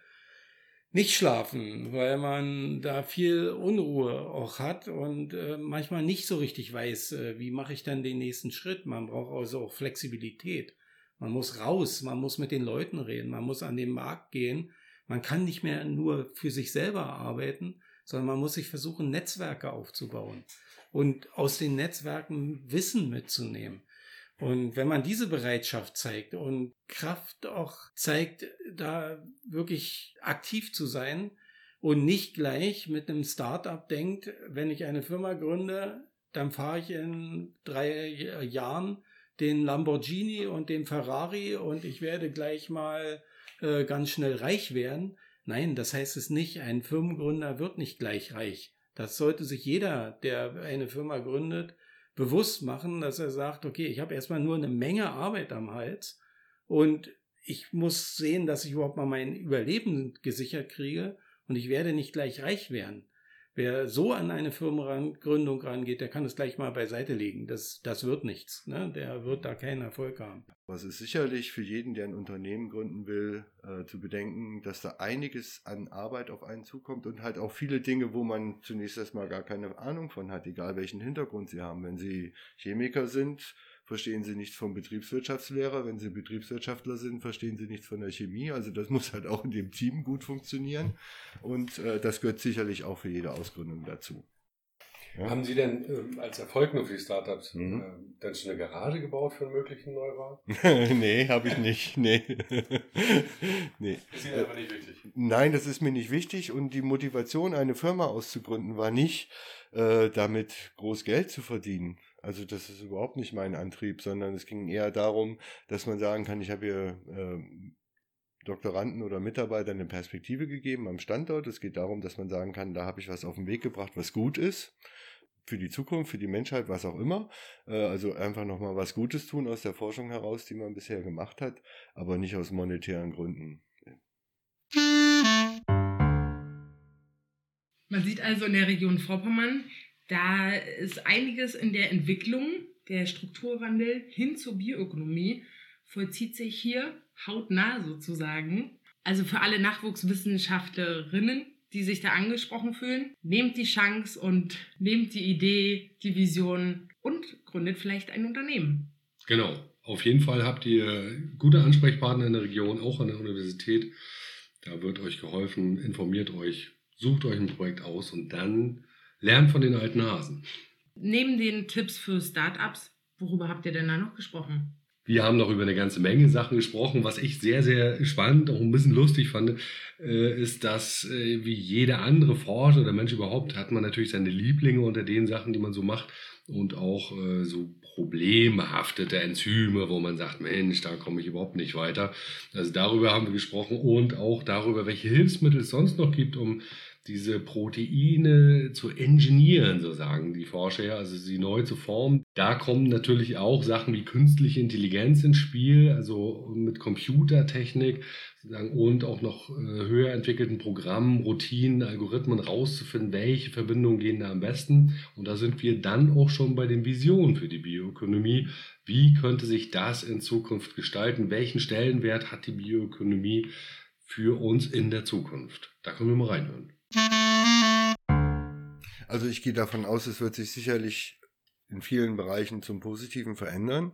nicht schlafen, weil man da viel Unruhe auch hat und äh, manchmal nicht so richtig weiß, äh, wie mache ich dann den nächsten Schritt. Man braucht also auch Flexibilität. Man muss raus, man muss mit den Leuten reden, man muss an den Markt gehen. Man kann nicht mehr nur für sich selber arbeiten, sondern man muss sich versuchen, Netzwerke aufzubauen und aus den Netzwerken Wissen mitzunehmen. Und wenn man diese Bereitschaft zeigt und Kraft auch zeigt, da wirklich aktiv zu sein und nicht gleich mit einem Start-up denkt, wenn ich eine Firma gründe, dann fahre ich in drei Jahren den Lamborghini und den Ferrari und ich werde gleich mal äh, ganz schnell reich werden. Nein, das heißt es nicht. Ein Firmengründer wird nicht gleich reich. Das sollte sich jeder, der eine Firma gründet, bewusst machen, dass er sagt, okay, ich habe erstmal nur eine Menge Arbeit am Hals und ich muss sehen, dass ich überhaupt mal mein Überleben gesichert kriege und ich werde nicht gleich reich werden. Wer so an eine Firmengründung rangeht, der kann es gleich mal beiseite legen. Das, das wird nichts. Ne? Der wird da keinen Erfolg haben. Was ist sicherlich für jeden, der ein Unternehmen gründen will, äh, zu bedenken, dass da einiges an Arbeit auf einen zukommt und halt auch viele Dinge, wo man zunächst erstmal gar keine Ahnung von hat, egal welchen Hintergrund sie haben. Wenn sie Chemiker sind, verstehen sie nichts vom Betriebswirtschaftslehrer. Wenn sie Betriebswirtschaftler sind, verstehen sie nichts von der Chemie. Also das muss halt auch in dem Team gut funktionieren. Und äh, das gehört sicherlich auch für jede Ausgründung dazu. Ja. Haben Sie denn äh, als Erfolg nur für die Startups Mhm. äh, dann schon eine Garage gebaut für einen möglichen Neubau? Nee, habe ich nicht. Nee. nee. Ist Ihnen aber nicht wichtig. Nein, das ist mir nicht wichtig und die Motivation, eine Firma auszugründen, war nicht, äh, damit groß Geld zu verdienen. Also das ist überhaupt nicht mein Antrieb, sondern es ging eher darum, dass man sagen kann, ich habe hier äh, Doktoranden oder Mitarbeitern eine Perspektive gegeben am Standort. Es geht darum, dass man sagen kann, da habe ich was auf den Weg gebracht, was gut ist. Für die Zukunft, für die Menschheit, was auch immer. Also einfach nochmal was Gutes tun aus der Forschung heraus, die man bisher gemacht hat, aber nicht aus monetären Gründen. Man sieht also in der Region Vorpommern, da ist einiges in der Entwicklung, der Strukturwandel hin zur Bioökonomie vollzieht sich hier hautnah sozusagen. Also für alle Nachwuchswissenschaftlerinnen, die sich da angesprochen fühlen, nehmt die Chance und nehmt die Idee, die Vision und gründet vielleicht ein Unternehmen. Genau. Auf jeden Fall habt ihr gute Ansprechpartner in der Region, auch an der Universität. Da wird euch geholfen, informiert euch, sucht euch ein Projekt aus und dann lernt von den alten Hasen. Neben den Tipps für Startups, worüber habt ihr denn da noch gesprochen? Wir haben noch über eine ganze Menge Sachen gesprochen. Was ich sehr, sehr spannend, auch ein bisschen lustig fand, ist, dass wie jeder andere Forscher oder Mensch überhaupt, hat man natürlich seine Lieblinge unter den Sachen, die man so macht und auch so problembehaftete Enzyme, wo man sagt, Mensch, da komme ich überhaupt nicht weiter. Also darüber haben wir gesprochen und auch darüber, welche Hilfsmittel es sonst noch gibt, um diese Proteine zu engineeren, so sagen die Forscher ja, also sie neu zu formen. Da kommen natürlich auch Sachen wie künstliche Intelligenz ins Spiel, also mit Computertechnik und auch noch höher entwickelten Programmen, Routinen, Algorithmen rauszufinden, welche Verbindungen gehen da am besten. Und da sind wir dann auch schon bei den Visionen für die Bioökonomie. Wie könnte sich das in Zukunft gestalten? Welchen Stellenwert hat die Bioökonomie für uns in der Zukunft? Da können wir mal reinhören. Also ich gehe davon aus, es wird sich sicherlich in vielen Bereichen zum Positiven verändern.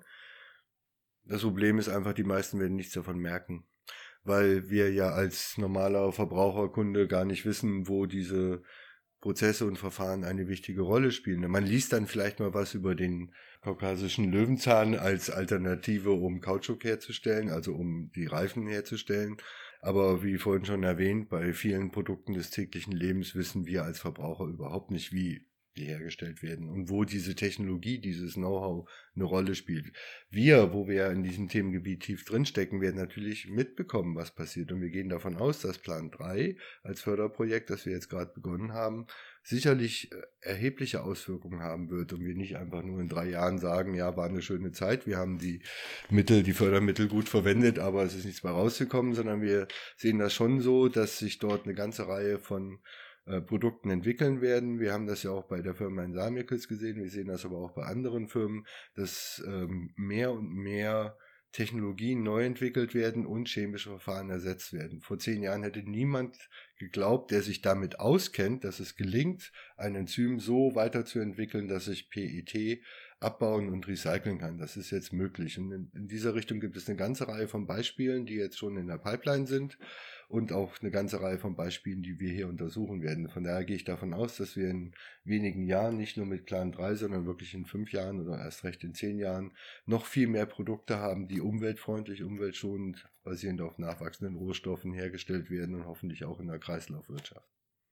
Das Problem ist einfach, die meisten werden nichts davon merken, weil wir ja als normaler Verbraucherkunde gar nicht wissen, wo diese Prozesse und Verfahren eine wichtige Rolle spielen. Man liest dann vielleicht mal was über den kaukasischen Löwenzahn als Alternative, um Kautschuk herzustellen, also um die Reifen herzustellen. Aber wie vorhin schon erwähnt, bei vielen Produkten des täglichen Lebens wissen wir als Verbraucher überhaupt nicht, wie die hergestellt werden und wo diese Technologie, dieses Know-how eine Rolle spielt. Wir, wo wir in diesem Themengebiet tief drinstecken, werden natürlich mitbekommen, was passiert. Und wir gehen davon aus, dass Plan drei als Förderprojekt, das wir jetzt gerade begonnen haben, sicherlich erhebliche Auswirkungen haben wird und wir nicht einfach nur in drei Jahren sagen, ja, war eine schöne Zeit, wir haben die Mittel, die Fördermittel gut verwendet, aber es ist nichts mehr rausgekommen, sondern wir sehen das schon so, dass sich dort eine ganze Reihe von äh, Produkten entwickeln werden. Wir haben das ja auch bei der Firma in Samikels gesehen, wir sehen das aber auch bei anderen Firmen, dass ähm, mehr und mehr Technologien neu entwickelt werden und chemische Verfahren ersetzt werden. Vor zehn Jahren hätte niemand geglaubt, der sich damit auskennt, dass es gelingt, ein Enzym so weiterzuentwickeln, dass sich P E T abbauen und recyceln kann. Das ist jetzt möglich. Und in, in dieser Richtung gibt es eine ganze Reihe von Beispielen, die jetzt schon in der Pipeline sind und auch eine ganze Reihe von Beispielen, die wir hier untersuchen werden. Von daher gehe ich davon aus, dass wir in wenigen Jahren, nicht nur mit Plan drei, sondern wirklich in fünf Jahren oder erst recht in zehn Jahren noch viel mehr Produkte haben, die umweltfreundlich, umweltschonend, basierend auf nachwachsenden Rohstoffen hergestellt werden und hoffentlich auch in der Kreislaufwirtschaft.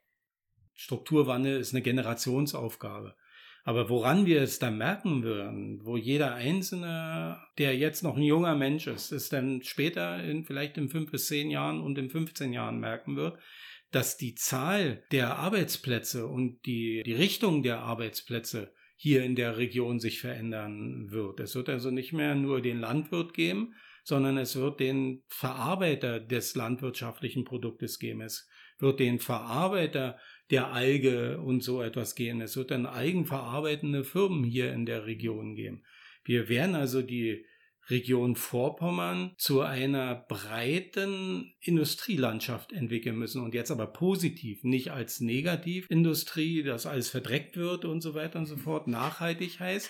Strukturwandel ist eine Generationsaufgabe. Aber woran wir es dann merken würden, wo jeder Einzelne, der jetzt noch ein junger Mensch ist, es dann später in vielleicht in fünf bis zehn Jahren und in fünfzehn Jahren merken wird, dass die Zahl der Arbeitsplätze und die, die Richtung der Arbeitsplätze hier in der Region sich verändern wird. Es wird also nicht mehr nur den Landwirt geben, sondern es wird den Verarbeiter des landwirtschaftlichen Produktes geben. Es wird den Verarbeiter der Alge und so etwas gehen. Es wird dann eigenverarbeitende Firmen hier in der Region geben. Wir werden also die Region Vorpommern zu einer breiten Industrielandschaft entwickeln müssen. Und jetzt aber positiv, nicht als Negativindustrie, dass alles verdreckt wird und so weiter und so fort, nachhaltig heißt,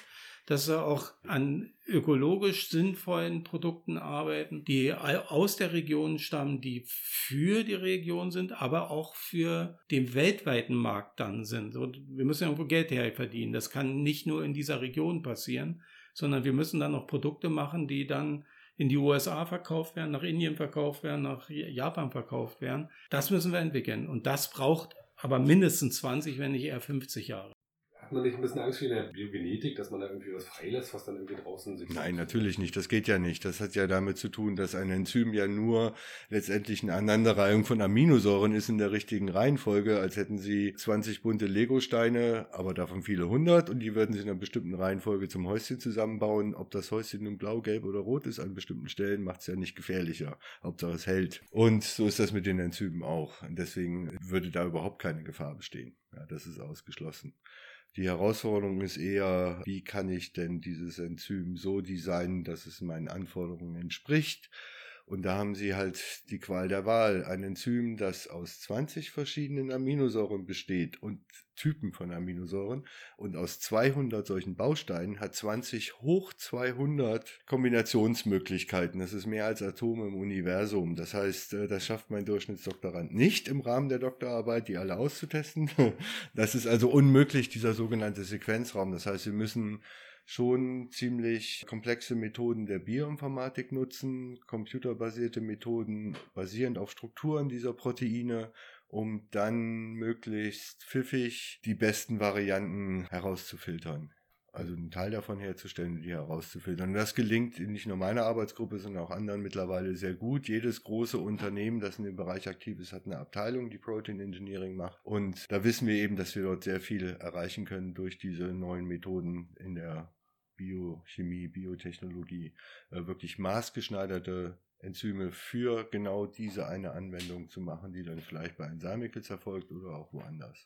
dass wir auch an ökologisch sinnvollen Produkten arbeiten, die aus der Region stammen, die für die Region sind, aber auch für den weltweiten Markt dann sind. Und wir müssen irgendwo Geld her verdienen. Das kann nicht nur in dieser Region passieren, sondern wir müssen dann auch Produkte machen, die dann in die U S A verkauft werden, nach Indien verkauft werden, nach Japan verkauft werden. Das müssen wir entwickeln. Und das braucht aber mindestens zwanzig, wenn nicht eher fünfzig Jahre. Hat man nicht ein bisschen Angst wie in der Biogenetik, dass man da irgendwie was freilässt, was dann irgendwie draußen sich... Nein, natürlich nicht. Das geht ja nicht. Das hat ja damit zu tun, dass ein Enzym ja nur letztendlich eine Aneinanderreihung von Aminosäuren ist in der richtigen Reihenfolge, als hätten Sie zwanzig bunte Legosteine, aber davon viele hundert, und die würden Sie in einer bestimmten Reihenfolge zum Häuschen zusammenbauen. Ob das Häuschen nun blau, gelb oder rot ist an bestimmten Stellen, macht es ja nicht gefährlicher. Hauptsache es hält. Und so ist das mit den Enzymen auch. Und deswegen würde da überhaupt keine Gefahr bestehen. Ja, das ist ausgeschlossen. Die Herausforderung ist eher, wie kann ich denn dieses Enzym so designen, dass es meinen Anforderungen entspricht? Und da haben Sie halt die Qual der Wahl. Ein Enzym, das aus zwanzig verschiedenen Aminosäuren besteht und Typen von Aminosäuren und aus zweihundert solchen Bausteinen hat zwanzig hoch zweihundert Kombinationsmöglichkeiten. Das ist mehr als Atome im Universum. Das heißt, das schafft mein Durchschnittsdoktorand nicht im Rahmen der Doktorarbeit, die alle auszutesten. Das ist also unmöglich, dieser sogenannte Sequenzraum. Das heißt, wir müssen schon ziemlich komplexe Methoden der Bioinformatik nutzen, computerbasierte Methoden basierend auf Strukturen dieser Proteine, um dann möglichst pfiffig die besten Varianten herauszufiltern. Also einen Teil davon herzustellen und die herauszufiltern. Und das gelingt nicht nur meiner Arbeitsgruppe, sondern auch anderen mittlerweile sehr gut. Jedes große Unternehmen, das in dem Bereich aktiv ist, hat eine Abteilung, die Protein Engineering macht. Und da wissen wir eben, dass wir dort sehr viel erreichen können durch diese neuen Methoden in der Biochemie, Biotechnologie. Äh, wirklich maßgeschneiderte Enzyme für genau diese eine Anwendung zu machen, die dann vielleicht bei Enzymicals erfolgt oder auch woanders.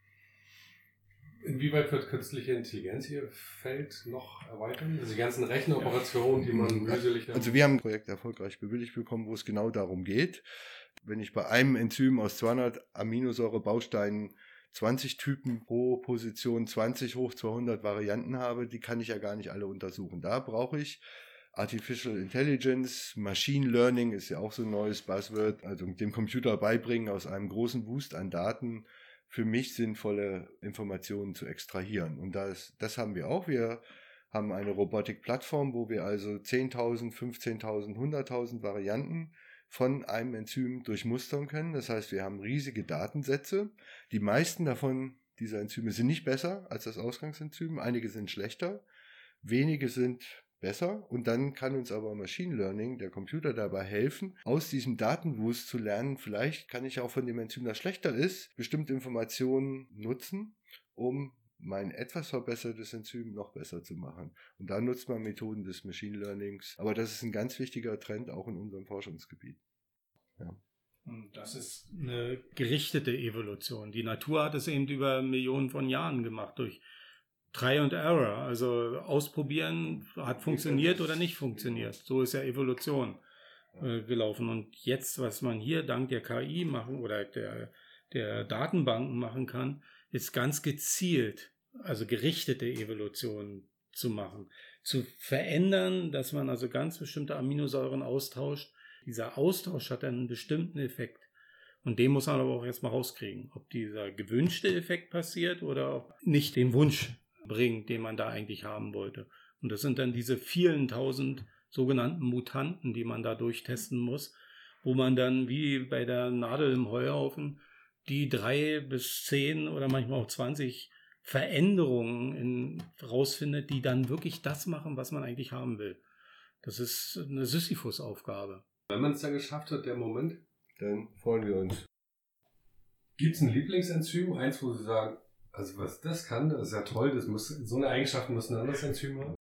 Inwieweit wird künstliche Intelligenz Ihr Feld noch erweitern? Also die ganzen Rechenoperationen, die man mühselig... Also wir haben ein Projekt erfolgreich bewilligt bekommen, wo es genau darum geht. Wenn ich bei einem Enzym aus zweihundert Aminosäurebausteinen zwanzig Typen pro Position, zwanzig hoch zweihundert Varianten habe, die kann ich ja gar nicht alle untersuchen. Da brauche ich Artificial Intelligence, Machine Learning ist ja auch so ein neues Buzzword, also dem Computer beibringen, aus einem großen Wust an Daten für mich sinnvolle Informationen zu extrahieren. Und das, das haben wir auch. Wir haben eine Robotik-Plattform, wo wir also zehntausend, fünfzehntausend, hunderttausend Varianten von einem Enzym durchmustern können. Das heißt, wir haben riesige Datensätze. Die meisten davon, dieser Enzyme, sind nicht besser als das Ausgangsenzym. Einige sind schlechter, wenige sind besser. Und dann kann uns aber Machine Learning, der Computer, dabei helfen, aus diesem Datenwust zu lernen. Vielleicht kann ich auch von dem Enzym, das schlechter ist, bestimmte Informationen nutzen, um mein etwas verbessertes Enzym noch besser zu machen. Und da nutzt man Methoden des Machine Learnings. Aber das ist ein ganz wichtiger Trend auch in unserem Forschungsgebiet. Ja. Das ist eine gerichtete Evolution. Die Natur hat es eben über Millionen von Jahren gemacht durch Try and Error. Also ausprobieren, hat funktioniert oder nicht funktioniert. So ist ja Evolution äh, gelaufen. Und jetzt, was man hier dank der K I machen oder der, der Datenbanken machen kann, ist ganz gezielt, also gerichtete Evolution zu machen. Zu verändern, dass man also ganz bestimmte Aminosäuren austauscht. Dieser Austausch hat einen bestimmten Effekt. Und den muss man aber auch erstmal rauskriegen, ob dieser gewünschte Effekt passiert oder ob nicht den Wunsch bringt, den man da eigentlich haben wollte. Und das sind dann diese vielen tausend sogenannten Mutanten, die man da durchtesten muss, wo man dann wie bei der Nadel im Heuhaufen die drei bis zehn oder manchmal auch zwanzig Veränderungen in, rausfindet, die dann wirklich das machen, was man eigentlich haben will. Das ist eine Sisyphus-Aufgabe. Wenn man es dann geschafft hat, der Moment, dann freuen wir uns. Gibt es ein Lieblingsenzym, eins, wo Sie sagen, also was das kann, das ist ja toll, das muss, so eine Eigenschaft muss ein anderes Enzym haben?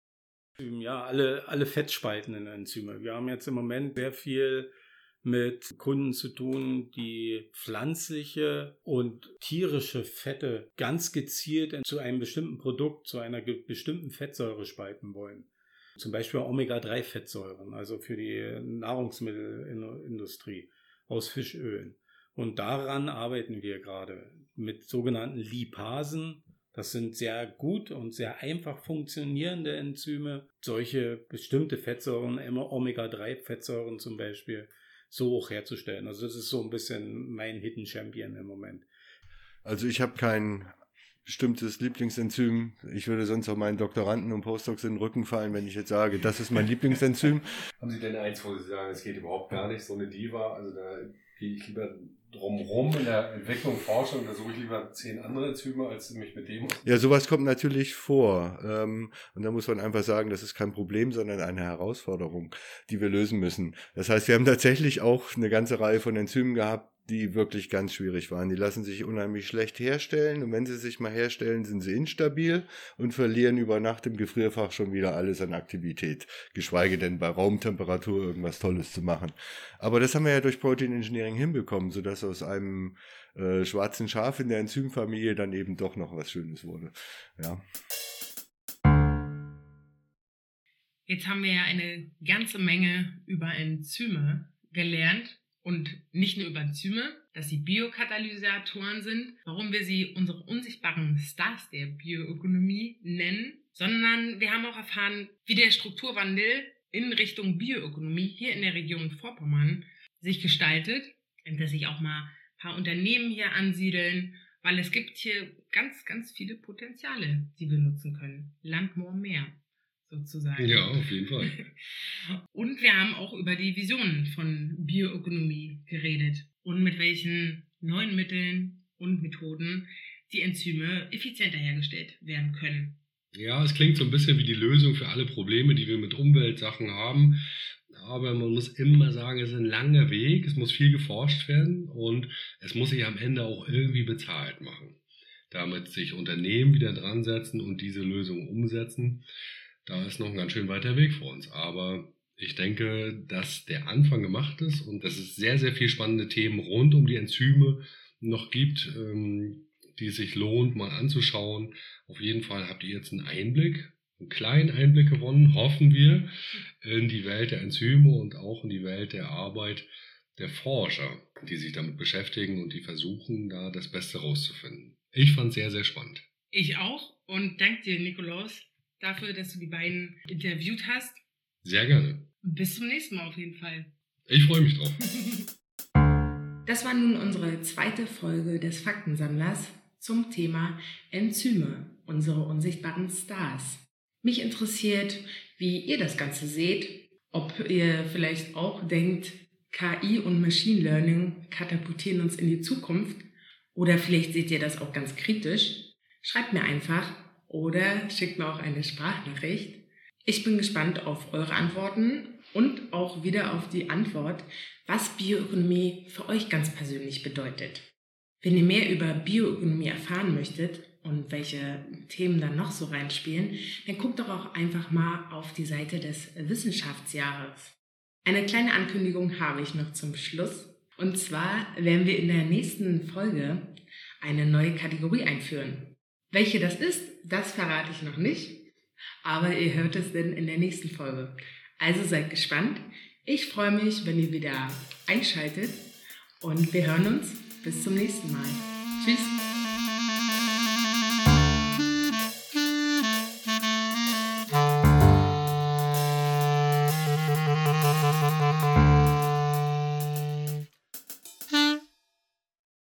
Ja, alle, alle fettspaltenden Enzyme. Wir haben jetzt im Moment sehr viel mit Kunden zu tun, die pflanzliche und tierische Fette ganz gezielt zu einem bestimmten Produkt, zu einer bestimmten Fettsäure spalten wollen. Zum Beispiel Omega drei Fettsäuren, also für die Nahrungsmittelindustrie aus Fischölen. Und daran arbeiten wir gerade mit sogenannten Lipasen. Das sind sehr gut und sehr einfach funktionierende Enzyme. Solche bestimmte Fettsäuren, immer Omega drei Fettsäuren zum Beispiel, so hoch herzustellen. Also das ist so ein bisschen mein Hidden Champion im Moment. Also ich habe kein bestimmtes Lieblingsenzym. Ich würde sonst auch meinen Doktoranden und Postdocs in den Rücken fallen, wenn ich jetzt sage, das ist mein Lieblingsenzym. Haben Sie denn eins, wo Sie sagen, es geht überhaupt gar nicht, so eine Diva? Also da gehe ich lieber drumherum in der Entwicklung, Forschung, da suche ich lieber zehn andere Enzyme, als mich mit dem... Ja, sowas kommt natürlich vor. Ähm, und da muss man einfach sagen, das ist kein Problem, sondern eine Herausforderung, die wir lösen müssen. Das heißt, wir haben tatsächlich auch eine ganze Reihe von Enzymen gehabt, die wirklich ganz schwierig waren. Die lassen sich unheimlich schlecht herstellen und wenn sie sich mal herstellen, sind sie instabil und verlieren über Nacht im Gefrierfach schon wieder alles an Aktivität, geschweige denn bei Raumtemperatur irgendwas Tolles zu machen. Aber das haben wir ja durch Protein Engineering hinbekommen, sodass aus einem äh, schwarzen Schaf in der Enzymfamilie dann eben doch noch was Schönes wurde. Ja. Jetzt haben wir ja eine ganze Menge über Enzyme gelernt. Und nicht nur über Enzyme, dass sie Biokatalysatoren sind, warum wir sie unsere unsichtbaren Stars der Bioökonomie nennen, sondern wir haben auch erfahren, wie der Strukturwandel in Richtung Bioökonomie hier in der Region Vorpommern sich gestaltet und dass sich auch mal ein paar Unternehmen hier ansiedeln, weil es gibt hier ganz, ganz viele Potenziale, die wir nutzen können. Land, Moor, Meer. Sozusagen. Ja, auf jeden Fall. Und wir haben auch über die Visionen von Bioökonomie geredet und mit welchen neuen Mitteln und Methoden die Enzyme effizienter hergestellt werden können. Ja, es klingt so ein bisschen wie die Lösung für alle Probleme, die wir mit Umweltsachen haben. Aber man muss immer sagen, es ist ein langer Weg, es muss viel geforscht werden und es muss sich am Ende auch irgendwie bezahlt machen. Damit sich Unternehmen wieder dran setzen und diese Lösung umsetzen. Da ist noch ein ganz schön weiter Weg vor uns. Aber ich denke, dass der Anfang gemacht ist und dass es sehr, sehr viele spannende Themen rund um die Enzyme noch gibt, die es sich lohnt, mal anzuschauen. Auf jeden Fall habt ihr jetzt einen Einblick, einen kleinen Einblick gewonnen, hoffen wir, in die Welt der Enzyme und auch in die Welt der Arbeit der Forscher, die sich damit beschäftigen und die versuchen, da das Beste rauszufinden. Ich fand es sehr, sehr spannend. Ich auch und danke dir, Nikolaus, dafür, dass du die beiden interviewt hast. Sehr gerne. Bis zum nächsten Mal auf jeden Fall. Ich freue mich drauf. Das war nun unsere zweite Folge des Faktensammlers zum Thema Enzyme, unsere unsichtbaren Stars. Mich interessiert, wie ihr das Ganze seht, ob ihr vielleicht auch denkt, K I und Machine Learning katapultieren uns in die Zukunft oder vielleicht seht ihr das auch ganz kritisch. Schreibt mir einfach oder schickt mir auch eine Sprachnachricht. Ich bin gespannt auf eure Antworten und auch wieder auf die Antwort, was Bioökonomie für euch ganz persönlich bedeutet. Wenn ihr mehr über Bioökonomie erfahren möchtet und welche Themen dann noch so reinspielen, dann guckt doch auch einfach mal auf die Seite des Wissenschaftsjahres. Eine kleine Ankündigung habe ich noch zum Schluss. Und zwar werden wir in der nächsten Folge eine neue Kategorie einführen. Welche das ist, das verrate ich noch nicht, aber ihr hört es dann in der nächsten Folge. Also seid gespannt. Ich freue mich, wenn ihr wieder einschaltet und wir hören uns bis zum nächsten Mal. Tschüss!